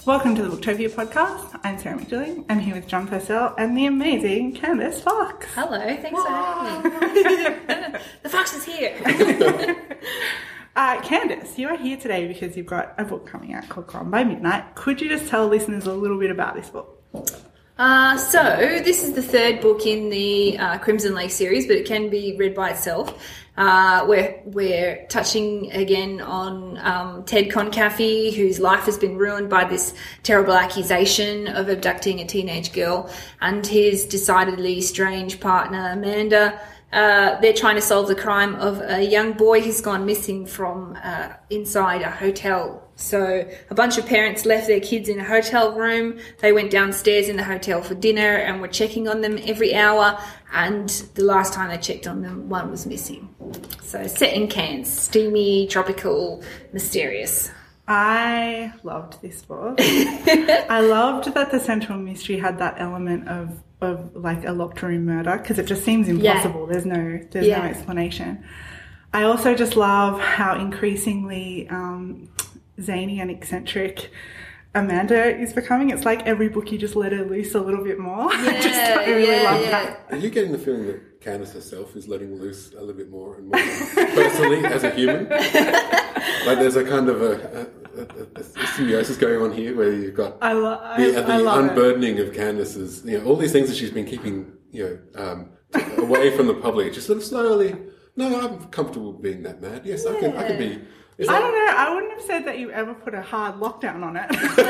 Welcome to the Booktopia podcast. I'm Sarah McGilling. I'm here with John Purcell and the amazing Candice Fox. Hello, thanks for having me. The Fox is here. Candice, you are here today because you've got a book coming out called Gone by Midnight. Could you just tell listeners a little bit about this book? So this is the third book in the Crimson Lake series, but it can be read by itself. We're touching again on Ted Concaffey, whose life has been ruined by this terrible accusation of abducting a teenage girl, and his decidedly strange partner Amanda. They're trying to solve the crime of a young boy who's gone missing from inside a hotel. So a bunch of parents left their kids in a hotel room. They went downstairs in the hotel for dinner and were checking on them every hour. And the last time they checked on them, one was missing. So set in Cairns, steamy, tropical, mysterious. I loved this book. I loved that the central mystery had that element of like a locked room murder, because it just seems impossible. Yeah. There's no explanation. I also just love how increasingly zany and eccentric Amanda is becoming. It's like every book you just let her loose a little bit more. I really love that. Are you getting the feeling that Candice herself is letting loose a little bit more and more personally as a human? Like there's a kind of a symbiosis going on here where you've got the unburdening of Candice's, all these things that she's been keeping, away from the public. Just sort of slowly. No, I'm comfortable being that mad. Yes, I can be. I don't know. I wouldn't have said that you ever put a hard lockdown on it.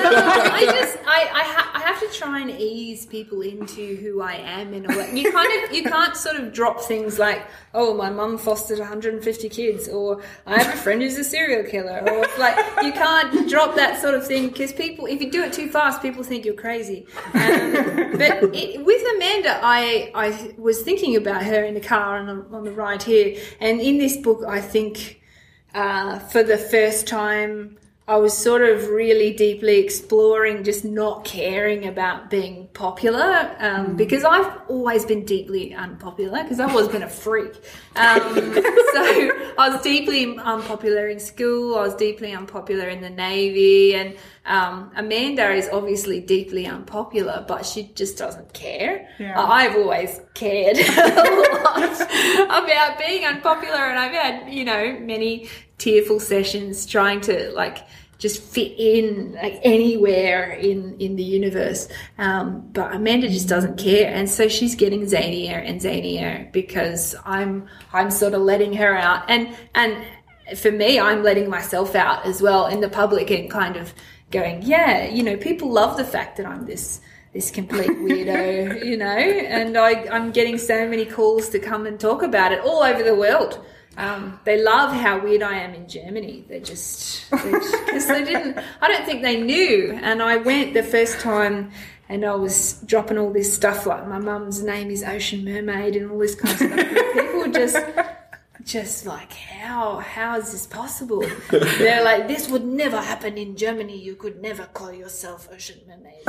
I have to try and ease people into who I am in a way. You can't sort of drop things like, oh, my mum fostered 150 kids, or I have a friend who's a serial killer, or like you can't drop that sort of thing because people, if you do it too fast, people think you're crazy. But with Amanda, I was thinking about her in the car on the ride here, and in this book, I think. For the first time, I was sort of really deeply exploring just not caring about being popular, because I've always been deeply unpopular because I've always been a freak. So I was deeply unpopular in school. I was deeply unpopular in the Navy, and Amanda is obviously deeply unpopular, but she just doesn't care. Yeah. I've always cared a lot about being unpopular, and I've had, many tearful sessions trying to just fit in anywhere in the universe. But Amanda just doesn't care. And so she's getting zanier and zanier because I'm sort of letting her out. And for me, I'm letting myself out as well in the public and kind of going, people love the fact that I'm this complete weirdo, and I'm getting so many calls to come and talk about it all over the world. They love how weird I am in Germany. Because I don't think they knew. And I went the first time and I was dropping all this stuff like my mum's name is Ocean Mermaid and all this kind of stuff. And people were just like, how is this possible? They're like, this would never happen in Germany. You could never call yourself Ocean Mermaid.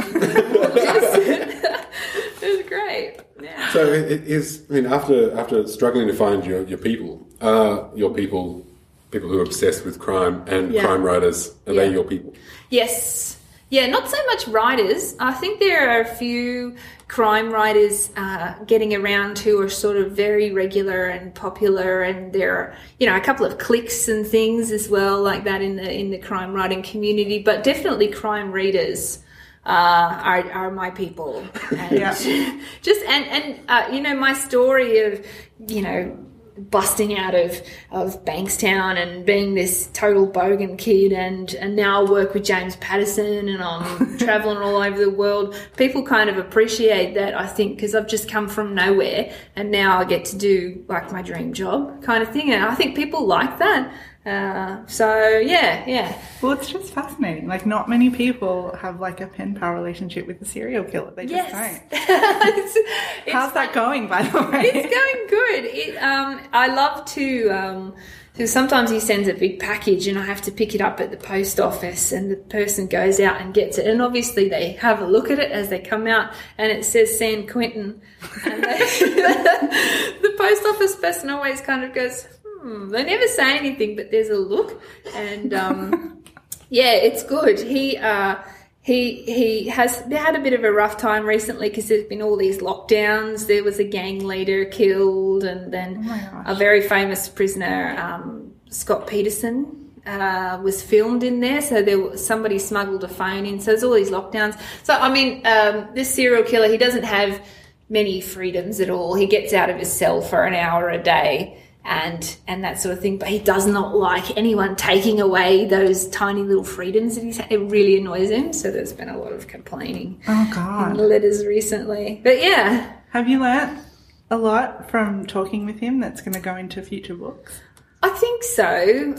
It was great. Yeah. So it is. I mean, after struggling to find your people who are obsessed with crime and crime writers, are they your people? Yes. Yeah, not so much writers. I think there are a few crime writers getting around who are sort of very regular and popular, and there are, a couple of cliques and things as well like that in the crime writing community. But definitely crime readers are my people. And my story of busting out of Bankstown and being this total bogan kid, and now I work with James Patterson and I'm traveling all over the world. People kind of appreciate that, I think, because I've just come from nowhere and now I get to do like my dream job kind of thing, and I think people like that. Well, it's just fascinating. Like, not many people have like a pen pal relationship with a serial killer. They just don't. How's that going, by the way? It's going good. I love to. So sometimes he sends a big package and I have to pick it up at the post office, and the person goes out and gets it. And obviously they have a look at it as they come out and it says San Quentin. And the post office person always kind of goes, They never say anything, but there's a look. And, it's good. He has had a bit of a rough time recently because there's been all these lockdowns. There was a gang leader killed, and then a very famous prisoner, Scott Peterson, was filmed in there. So somebody smuggled a phone in. So there's all these lockdowns. So, I mean, this serial killer, he doesn't have many freedoms at all. He gets out of his cell for an hour a day and that sort of thing, but he does not like anyone taking away those tiny little freedoms that he's had. It really annoys him, so there's been a lot of complaining in the letters recently. But yeah. Have you learnt a lot from talking with him that's going to go into future books? I think so.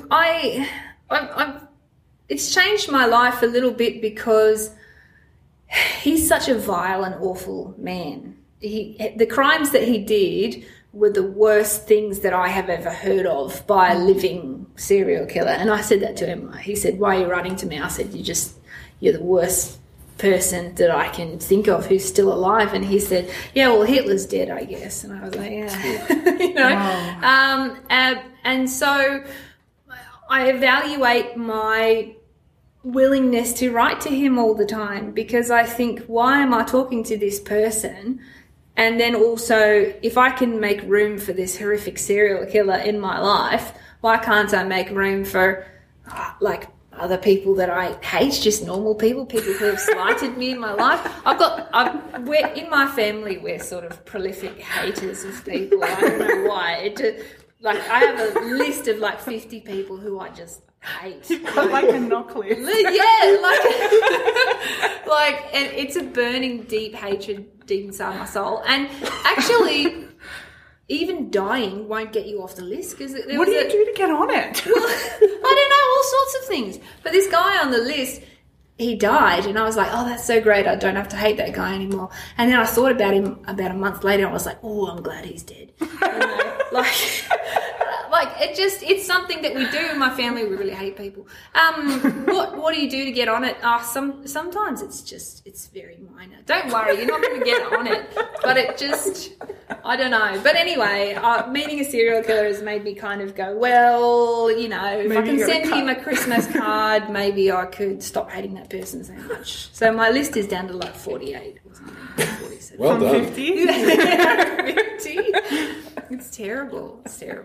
It's changed my life a little bit because he's such a vile and awful man. The crimes that he did were the worst things that I have ever heard of by a living serial killer. And I said that to him. He said, "Why are you writing to me?" I said, "You're the worst person that I can think of who's still alive." And he said, "Yeah, well, Hitler's dead, I guess." And I was like, "Yeah." You know? Wow. And so I evaluate my willingness to write to him all the time because I think, why am I talking to this person? And then also, if I can make room for this horrific serial killer in my life, why can't I make room for, like, other people that I hate, just normal people who have slighted me in my life? In my family, we're sort of prolific haters of people. I don't know why. I have a list of, 50 people who I just hate. You've got, a knock list. Yeah, and it's a burning, deep hatred deep inside my soul. And actually, even dying won't get you off the list. What do you do to get on it? Well, I don't know, all sorts of things. But this guy on the list, he died, and I was like, oh, that's so great. I don't have to hate that guy anymore. And then I thought about him about a month later, and I was like, oh, I'm glad he's dead. It's something that we do in my family. We really hate people. What do you do to get on it? Sometimes it's very minor. Don't worry, you're not going to get on it. But I don't know. But anyway, meeting a serial killer has made me kind of go, well, if I can send him a Christmas card, maybe I could stop hating that person so much. So my list is down to 48 or something. 47. Well done. 50? 50. It's terrible.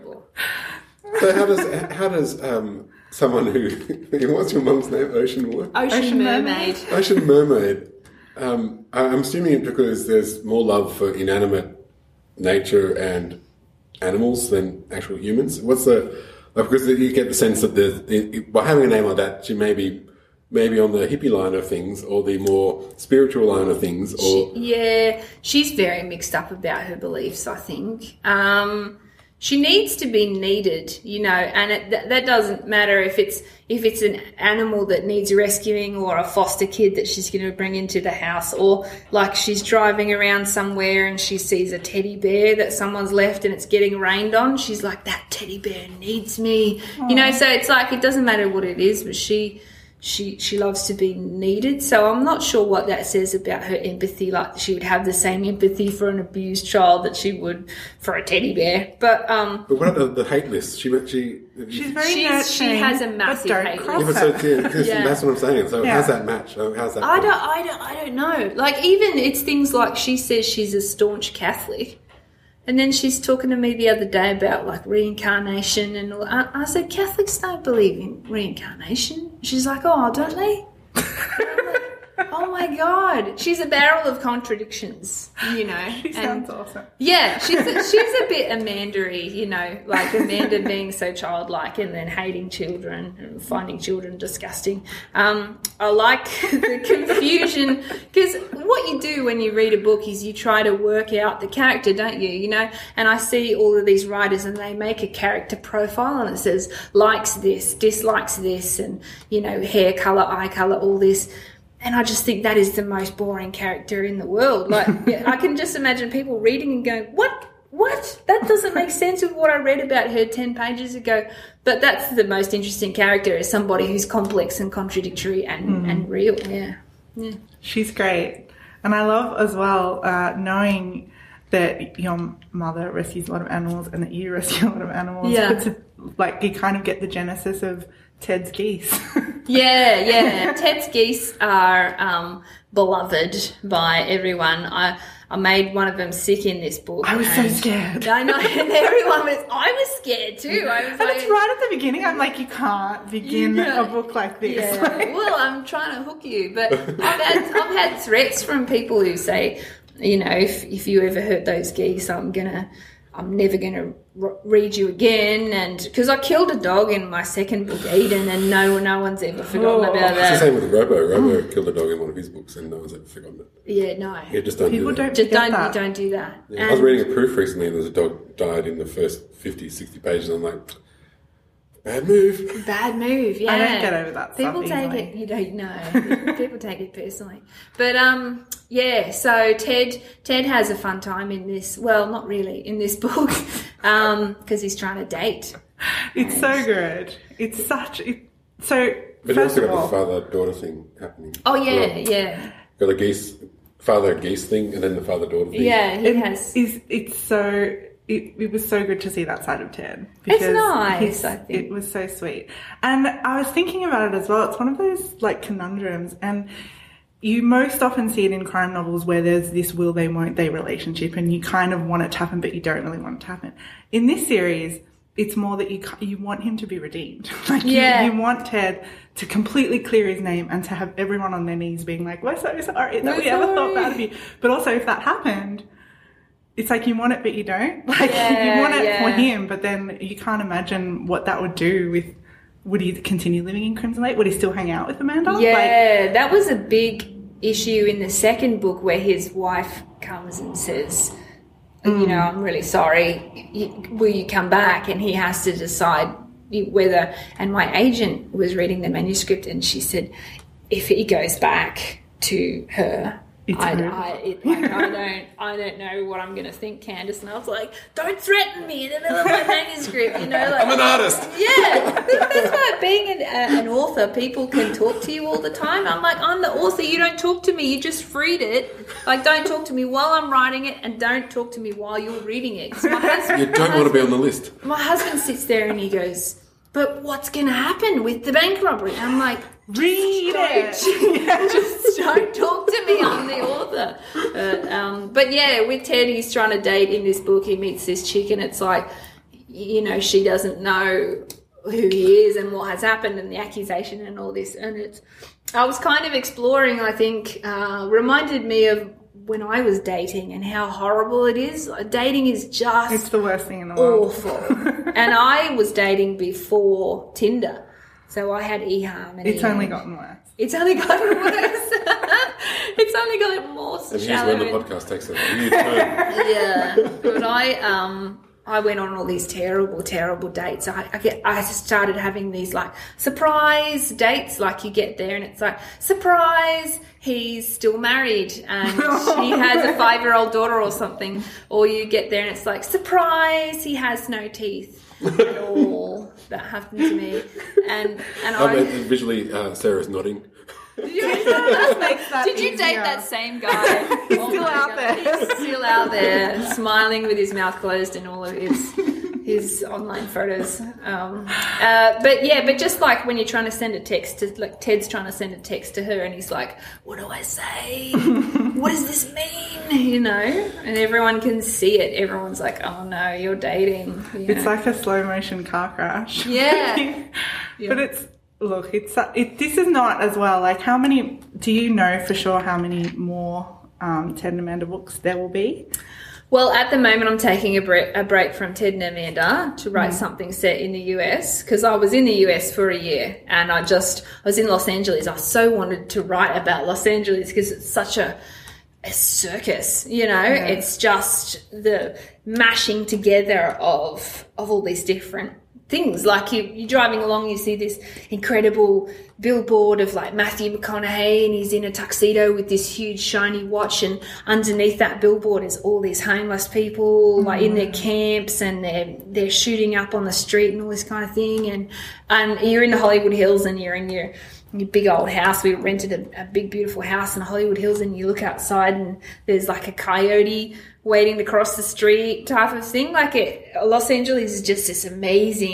So how does someone who what's your mum's name? Ocean what? Ocean Mermaid. Ocean Mermaid. I'm assuming it because there's more love for inanimate nature and animals than actual humans. What's because you get the sense that by having a name like that, she may be on the hippie line of things or the more spiritual line of things. She's very mixed up about her beliefs, I think. She needs to be needed, and that doesn't matter if it's an animal that needs rescuing or a foster kid that she's going to bring into the house, or like she's driving around somewhere and she sees a teddy bear that someone's left and it's getting rained on. She's like, that teddy bear needs me. Aww. So it's like, it doesn't matter what it is, but she loves to be needed. So I'm not sure what that says about her empathy. Like, she would have the same empathy for an abused child that she would for a teddy bear. But what about the hate list? She's very nurturing. She has a massive hate list. That's what I'm saying. So how's that match? How's that? I don't know. Like, even it's things like she says she's a staunch Catholic. And then she's talking to me the other day about, reincarnation and all. I said, Catholics don't believe in reincarnation. She's like, oh, don't they? Oh, my God. She's a barrel of contradictions, She sounds awesome. Yeah, she's a bit Amanda-y, like Amanda being so childlike and then hating children and finding children disgusting. I like the confusion, because what you do when you read a book is you try to work out the character, don't you? And I see all of these writers and they make a character profile and it says likes this, dislikes this, and, hair colour, eye colour, all this. And I just think that is the most boring character in the world. I can just imagine people reading and going, what? That doesn't make sense with what I read about her 10 pages ago. But that's the most interesting character, is somebody who's complex and contradictory and real. Yeah. She's great. And I love as well knowing that your mother rescues a lot of animals and that you rescue a lot of animals. Yeah. It's you kind of get the genesis of Ted's geese. Yeah. Ted's geese are beloved by everyone. I made one of them sick in this book. I was so scared. I know, and I was scared too. I was and it's right at the beginning. I'm like, you can't begin a book like this. Yeah. Well, I'm trying to hook you, but I've had threats from people who say, you know, if you ever hurt those geese, I'm never gonna read you again, and because I killed a dog in my second book, Eden, and no one's ever forgotten about that. It's the same with Robo. Robo killed a dog in one of his books, and no one's ever forgotten it. Yeah, no. Yeah, just don't People do that. Just don't do that. Yeah, I was reading a proof recently, and there's a dog died in the first 50, 60 pages, and I'm like, bad move. Bad move, yeah. I don't get over that People stuff take it, you don't know. People take it personally. But, yeah, so Ted has a fun time in this, well, not really, in this book, because he's trying to date. It's so good. It's such... But you also got the father-daughter thing happening. Oh, yeah. Got the geese, father-geese thing, and then the father-daughter thing. Yeah, he has. It's so... It was so good to see that side of Ted. Because it's nice, I think. It was so sweet. And I was thinking about it as well. It's one of those, like, conundrums. And you most often see it in crime novels where there's this will they, won't they relationship, and you kind of want it to happen, but you don't really want it to happen. In this series, it's more that you want him to be redeemed. Like, you want Ted to completely clear his name and to have everyone on their knees being like, we're so sorry that we ever thought bad of you. But also, if that happened... It's like you want it, but you don't. Like, you want it for him, but then you can't imagine what that would do with... Would he continue living in Crimson Lake? Would he still hang out with Amanda? Yeah, that was a big issue in the second book where his wife comes and says, you know, I'm really sorry. Will you come back? And he has to decide whether... And my agent was reading the manuscript and she said, if he goes back to her... I don't know what I'm going to think, Candice. And I was like, don't threaten me in the middle of my manuscript, you know. Like, I'm an artist. Yeah. That's why being an author, people can talk to you all the time. I'm like, I'm the author. You don't talk to me. You just read it. Like, don't talk to me while I'm writing it, and don't talk to me while you're reading it. 'Cause you don't want to be on the list. My husband sits there and he goes, but what's going to happen with the bank robbery? I'm like, read it. Just don't talk to me. I'm the author. But yeah, with Ted, he's trying to date in this book. He meets this chick, and it's like, you know, she doesn't know who he is and what has happened and the accusation and all this. And I was kind of exploring, I think, reminded me of when I was dating and how horrible it is. Dating is just... It's the worst thing in the world. Awful. And I was dating before Tinder. So I had eHarm. And it's only gotten worse. It's only gotten worse. It's only gotten more shallow. And here's when the podcast takes a new turn. Yeah. But I went on all these terrible, terrible dates. I started having these, like, surprise dates. Like, you get there and it's like, surprise, he's still married and he has a 5-year-old daughter or something. Or you get there and it's like, surprise, he has no teeth at all. That happened to me. And I visually, Sarah's nodding. Did you date that same guy? He's still out there. He's still out there, smiling with his mouth closed in all of his online photos. But just like when you're trying to send a text to, like, Ted's trying to send a text to her, and he's like, "What do I say? What does this mean?" You know, and everyone can see it. Everyone's like, "Oh no, you're dating." It's like a slow motion car crash. Yeah. But it's. Look, this is not as well. Like, how many... Do you know for sure how many more Ted and Amanda books there will be? Well, at the moment, I'm taking a break from Ted and Amanda to write something set in the US, because I was in the US for a year and I was in Los Angeles. I so wanted to write about Los Angeles because it's such a circus, you know. Yeah. It's just the mashing together of all these different things. Like, you're driving along, you see this incredible billboard of, like, Matthew McConaughey, and he's in a tuxedo with this huge shiny watch, and underneath that billboard is all these homeless people, like, in their camps, and they're shooting up on the street and all this kind of thing. And you're in the Hollywood Hills, and you're in your big old house. We rented a big beautiful house in Hollywood Hills, and you look outside and there's like a coyote waiting to cross the street type of thing. Like, Los Angeles is just this amazing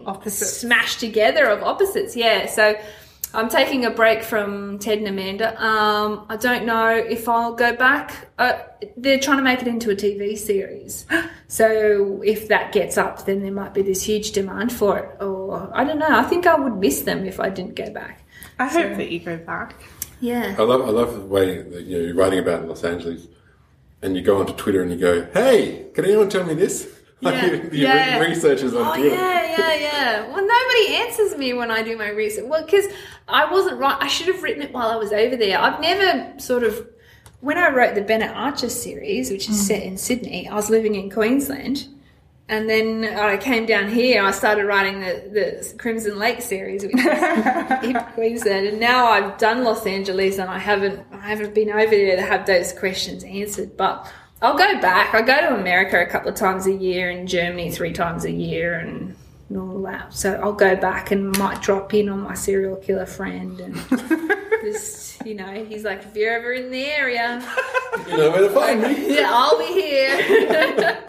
smashed together of opposites. Yeah, so I'm taking a break from Ted and Amanda. I don't know if I'll go back. They're trying to make it into a TV series. So if that gets up, then there might be this huge demand for it. Or I don't know. I think I would miss them if I didn't go back. I hope that you go back. Yeah. I love the way that you're writing about Los Angeles and you go onto Twitter and you go, hey, can anyone tell me this? Researchers on Twitter. Yeah. Well, nobody answers me when I do my research. Well, because I wasn't right. I should have written it while I was over there. I've never sort of... When I wrote the Bennett Archer series, which is set in Sydney, I was living in Queensland. And then I came down here. I started writing the Crimson Lake series, which is in Queensland. And now I've done Los Angeles, and I haven't been over there to have those questions answered. But I'll go back. I go to America a couple of times a year, and Germany 3 times a year, and all that. So I'll go back and might drop in on my serial killer friend, and just, he's like, if you're ever in the area, you know where to find me. Yeah, I'll be here.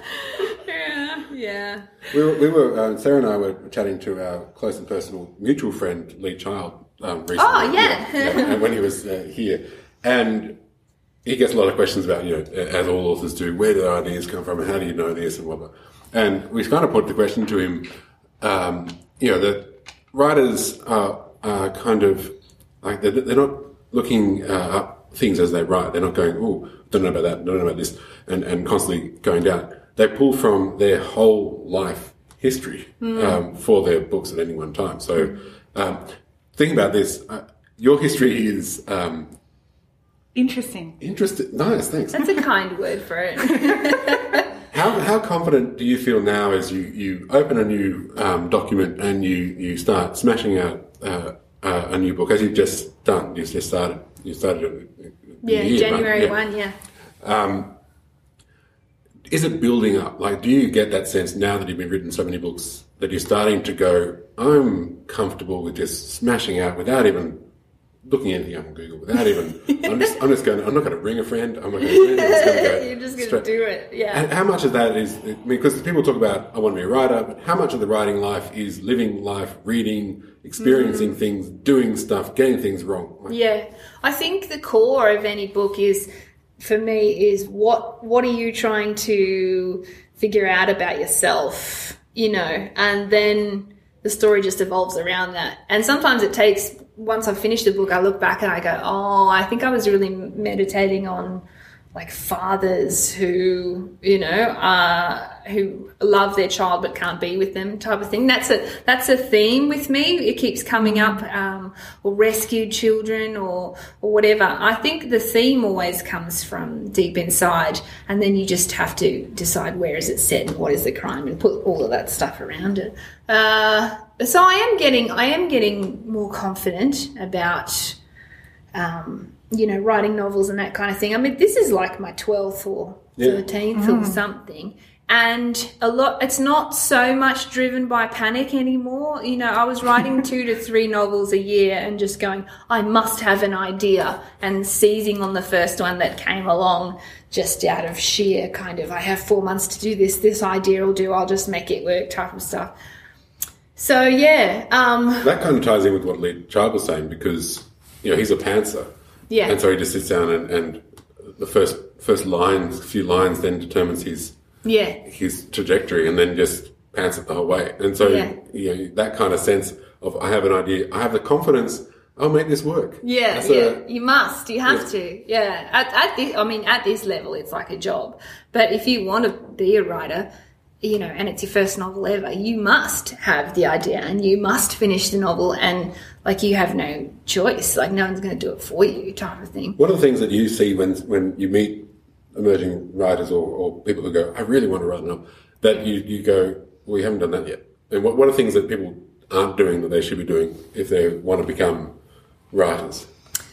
Yeah. We were Sarah and I were chatting to our close and personal mutual friend Lee Child recently. Oh, yeah. When he was here, and he gets a lot of questions about, as all authors do, where do their ideas come from and how do you know this and whatnot. And we kind of put the question to him, that writers are kind of like they're not looking up things as they write. They're not going, oh, don't know about that, don't know about this, and constantly going down. They pull from their whole life history for their books at any one time. So thinking about this, your history is... Interesting. Nice, thanks. That's a kind word for it. How confident do you feel now as you open a new document and you start smashing out a new book, as you've just done? You started it. January 1, yeah. Is it building up? Like, do you get that sense now that you've been written so many books that you're starting to go, I'm comfortable with just smashing out without even looking anything up on Google, without even, I'm not going to ring a friend. I'm not going to go. You're just going to do it. Yeah. And how much of that is, because people talk about, I want to be a writer, but how much of the writing life is living life, reading, experiencing things, doing stuff, getting things wrong? Yeah. I think the core of any book is, for me, is what are you trying to figure out about yourself, and then the story just evolves around that. And sometimes it takes, once I've finished the book, I look back and I go, oh, I think I was really meditating on like fathers who, who love their child but can't be with them type of thing. That's a theme with me. It keeps coming up, or rescued children or whatever. I think the theme always comes from deep inside, and then you just have to decide where is it set and what is the crime and put all of that stuff around it. So I am getting more confident about, writing novels and that kind of thing. I mean, this is like my 12th or 13th or something. And it's not so much driven by panic anymore. I was writing 2 to 3 novels a year and just going, I must have an idea, and seizing on the first one that came along just out of sheer kind of, I have 4 months to do this idea will do, I'll just make it work type of stuff. So, yeah. That kind of ties in with what Lee Child was saying, because, he's a pantser. Yeah. And so he just sits down and the first few lines then determines his trajectory, and then just pants it the whole way. And so, that kind of sense of, I have an idea, I have the confidence, I'll make this work. Yeah, you must. You have to. Yeah. At this level, it's like a job. But if you want to be a writer, and it's your first novel ever, you must have the idea and you must finish the novel, and like you have no choice. Like no one's going to do it for you type of thing. What are the things that you see when you meet emerging writers or people who go, I really want to write a novel, that you go, well, you haven't done that yet? And what are things that people aren't doing that they should be doing if they want to become writers?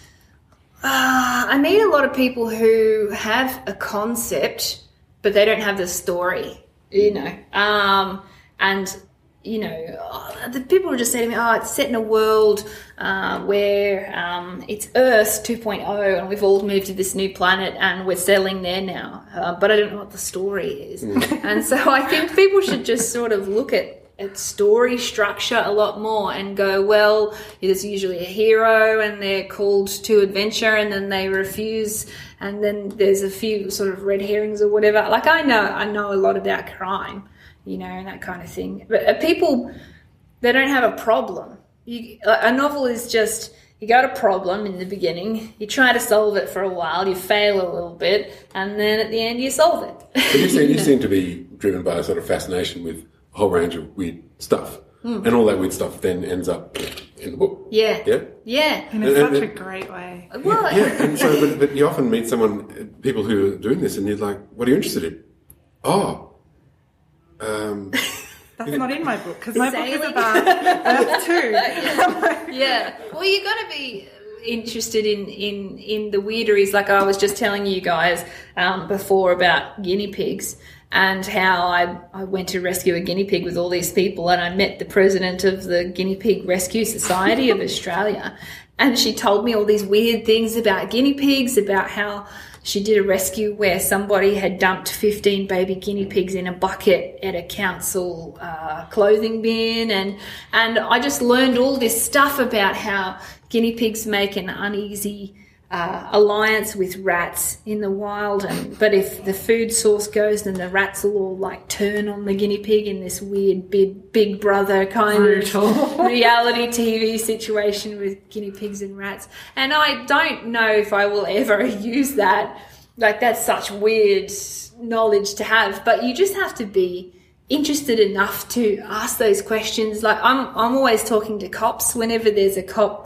I meet a lot of people who have a concept, but they don't have the story. The people will just say to me, it's set in a world where it's Earth 2.0 and we've all moved to this new planet and we're settling there now, but I don't know what the story is. And so I think people should just sort of look at at story structure a lot more and go, well, there's usually a hero and they're called to adventure and then they refuse, and then there's a few sort of red herrings or whatever. Like I know a lot about crime, and that kind of thing. But people, they don't have a problem. A novel is just, you got a problem in the beginning, you try to solve it for a while, you fail a little bit, and then at the end you solve it. But you seem to be driven by a sort of fascination with a whole range of weird stuff. And all that weird stuff then ends up in the book. Yeah. Yeah? Yeah. In such a great way. Well, yeah. And so, but you often meet people who are doing this, and you're like, what are you interested in? That's not in my book, because my book is about Earth too. Yeah. Well, you got to be interested in the weirderies. Like I was just telling you guys before about guinea pigs and how I went to rescue a guinea pig with all these people, and I met the president of the Guinea Pig Rescue Society of Australia, and she told me all these weird things about guinea pigs, about how she did a rescue where somebody had dumped 15 baby guinea pigs in a bucket at a council clothing bin, and I just learned all this stuff about how guinea pigs make an uneasy alliance with rats in the wild, but if the food source goes, then the rats will all like turn on the guinea pig in this weird big brother kind of reality TV situation with guinea pigs and rats. And I don't know if I will ever use that. Like, that's such weird knowledge to have, but you just have to be interested enough to ask those questions. Like I'm always talking to cops whenever there's a cop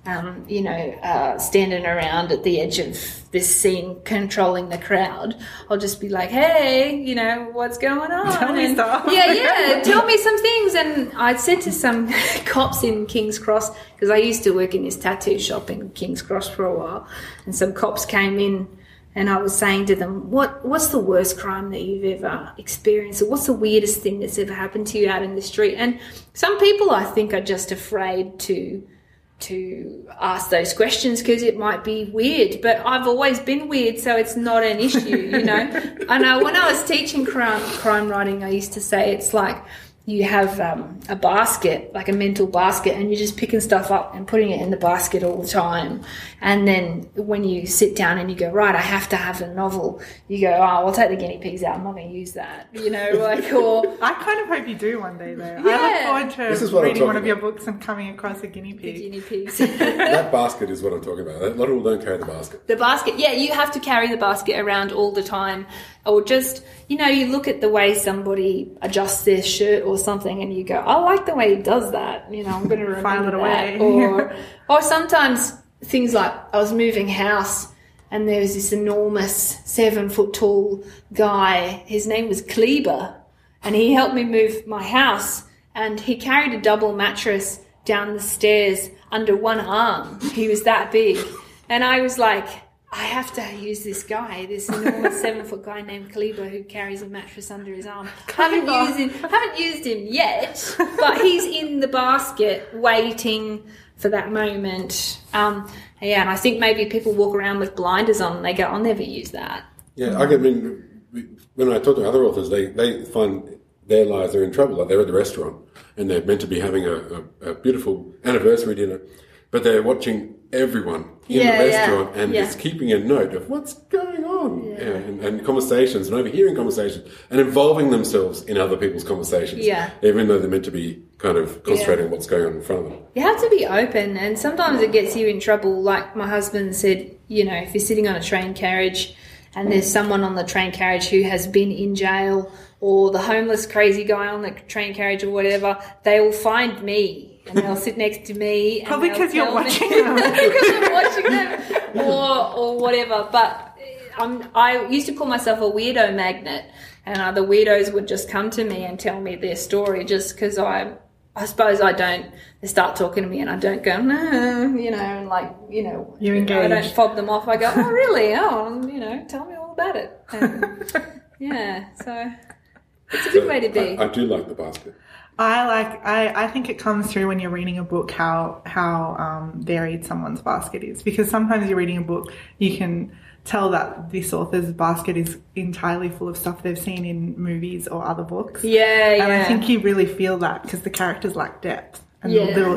standing around at the edge of this scene controlling the crowd. I'll just be like, hey, what's going on? Tell me stuff. Yeah, tell me some things. And I said to some cops in King's Cross, because I used to work in this tattoo shop in King's Cross for a while, and some cops came in and I was saying to them, what's the worst crime that you've ever experienced? Or what's the weirdest thing that's ever happened to you out in the street? And some people, I think, are just afraid to ask those questions because it might be weird, but I've always been weird, so it's not an issue, I know when I was teaching crime writing, I used to say it's like you have a basket, like a mental basket, and you're just picking stuff up and putting it in the basket all the time. And then when you sit down and you go, right, I have to have a novel, you go, I'll take the guinea pigs out, I'm not going to use that, or... I kind of hope you do one day, though. Yeah. I look forward to reading one of your books and coming across a guinea pig. The guinea pigs. That basket is what I'm talking about. A lot of people don't carry the basket. The basket, yeah, you have to carry the basket around all the time. Or just, you look at the way somebody adjusts their shirt or something and you go, I like the way he does that. I'm going to remember file it away. Or sometimes things like I was moving house and there was this enormous 7-foot tall guy. His name was Kleber, and he helped me move my house, and he carried a double mattress down the stairs under one arm. He was that big. And I was like, I have to use this guy, this enormous 7-foot guy named Kleber who carries a mattress under his arm. Haven't used him yet, but he's in the basket waiting for that moment. And I think maybe people walk around with blinders on and they go, I'll never use that. Yeah, when I talk to other authors, they find their lives are in trouble. Like they're at the restaurant and they're meant to be having a beautiful anniversary dinner, but they're watching everyone in the restaurant and just keeping a note of what's going on and conversations and overhearing conversations and involving themselves in other people's conversations, even though they're meant to be kind of concentrating on what's going on in front of them. You have to be open, and sometimes it gets you in trouble. Like my husband said, if you're sitting on a train carriage and there's someone on the train carriage who has been in jail, or the homeless crazy guy on the train carriage or whatever, they will find me. And they'll sit next to me. Probably because you're watching them. Because I'm watching them. Or whatever. But I used to call myself a weirdo magnet. And other weirdos would just come to me and tell me their story just because I suppose I don't. They start talking to me and I don't go, no, and like, you engage. I don't fob them off. I go, oh, really? Oh, tell me all about it. And, so it's a good way to be. I do like the basket. I think it comes through when you're reading a book how varied someone's basket is, because sometimes you're reading a book, you can tell that this author's basket is entirely full of stuff they've seen in movies or other books. And I think you really feel that because the characters lack depth and little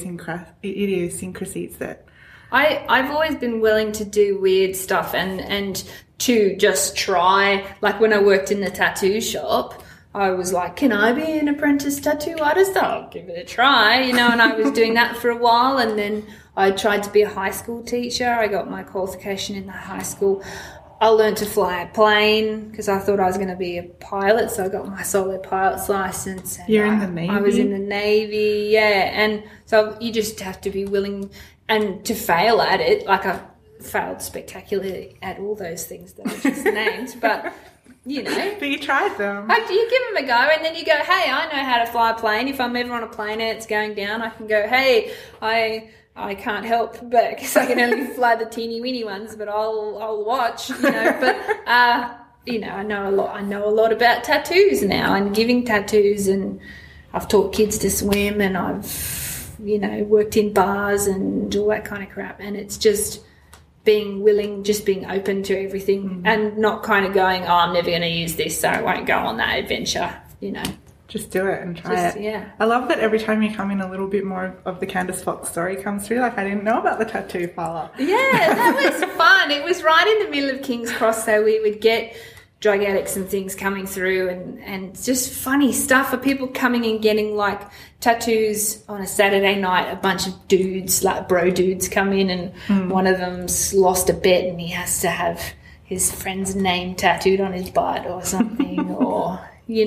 idiosyncrasies that... I've always been willing to do weird stuff and to just try. Like when I worked in the tattoo shop, I was like, can I be an apprentice tattoo artist? I'll give it a try, and I was doing that for a while, and then I tried to be a high school teacher. I got my qualification in the high school. I learned to fly a plane because I thought I was going to be a pilot, so I got my solo pilot's license. And You're in the Navy? I was in the Navy, and so you just have to be willing and to fail at it. Like I failed spectacularly at all those things that I just named, but... But you tried them. You give them a go, and then you go, hey, I know how to fly a plane. If I'm ever on a plane and it's going down, I can go, hey, I can't help but because I can only fly the teeny weeny ones, but I'll watch, But I know a lot. I know a lot about tattoos now and giving tattoos, and I've taught kids to swim, and I've worked in bars and all that kind of crap, and it's just being willing, just being open to everything and not kind of going, I'm never going to use this, so I won't go on that adventure, Just do it and try it. Yeah. I love that every time you come in, a little bit more of the Candice Fox story comes through. Like, I didn't know about the tattoo parlour. Yeah, that was fun. It was right in the middle of King's Cross, so we would get drug addicts and things coming through and just funny stuff for people coming and getting like tattoos on a Saturday night. A bunch of dudes, like bro dudes, come in, and one of them's lost a bet and he has to have his friend's name tattooed on his butt or something, or a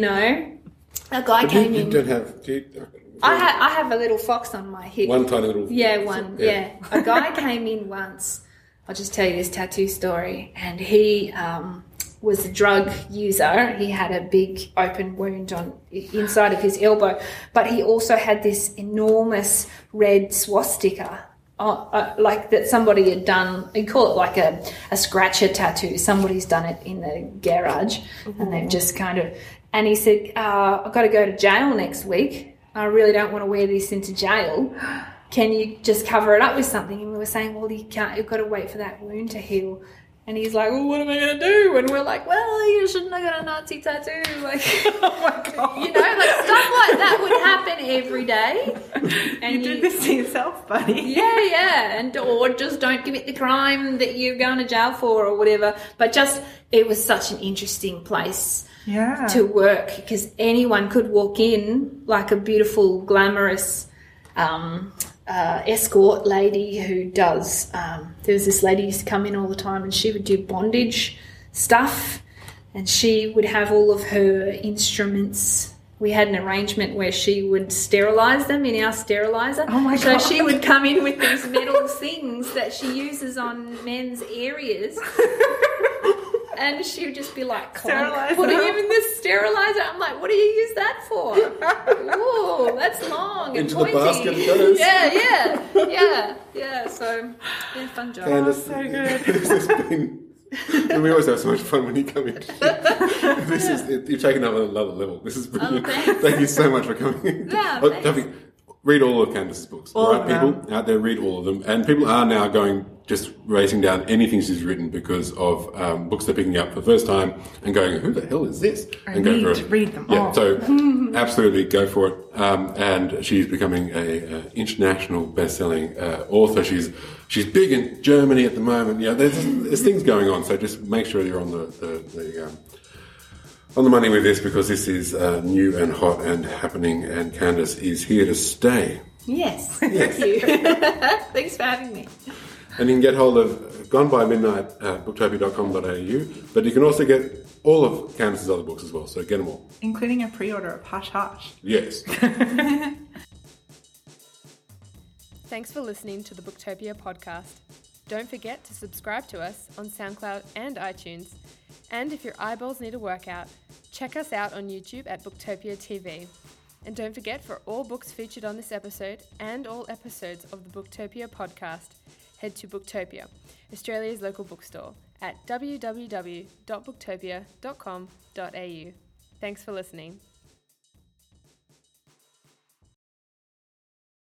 guy came in. You don't have. I have a little fox on my hip. One tiny little. Yeah, one. Yeah. A guy came in once. I'll just tell you this tattoo story, and he was a drug user. He had a big open wound on inside of his elbow, but he also had this enormous red swastika, like that somebody had done. You call it like a scratcher tattoo. Somebody's done it in the garage, and they've just kind of. And he said, "I've got to go to jail next week. I really don't want to wear this into jail. Can you just cover it up with something?" And we were saying, "Well, you can't. You've got to wait for that wound to heal." And he's like, well, what am I going to do? And we're like, well, you shouldn't have got a Nazi tattoo. Like, oh my God. Like stuff like that would happen every day. And you did this to yourself, buddy. Yeah. Or just don't commit the crime that you're going to jail for or whatever. But it was such an interesting place to work because anyone could walk in like a beautiful, glamorous escort lady who does there was this lady who used to come in all the time, and she would do bondage stuff, and she would have all of her instruments. We had an arrangement where she would sterilize them in our sterilizer. Oh my God. So she would come in with these metal things that she uses on men's areas. And she would just be like, putting him in this sterilizer. I'm like, what do you use that for? Ooh, that's long and into pointy. The basket it goes. Yeah. So, fun job. And so good. This has been... we always have so much fun when you come in. You're taking up another level. This is brilliant. Thank you so much for coming in. Yeah, read all of Candice's books. All right, people out there, read all of them. And people are now just racing down anything she's written because of books they're picking up for the first time and going, who the hell is this? And go for it. Read them all. So absolutely go for it. And she's becoming a international best-selling author. She's big in Germany at the moment. There's things going on. So just make sure you're on the money with this, because this is new and hot and happening, and Candice is here to stay. Yes. Thank you. Thanks for having me. And you can get hold of Gone by Midnight at booktopia.com.au, but you can also get all of Candice's other books as well, so get them all. Including a pre-order of Hush Hush. Yes. Thanks for listening to the Booktopia podcast. Don't forget to subscribe to us on SoundCloud and iTunes. And if your eyeballs need a workout, check us out on YouTube at Booktopia TV. And don't forget, for all books featured on this episode and all episodes of the Booktopia podcast, head to Booktopia, Australia's local bookstore, at www.booktopia.com.au. Thanks for listening.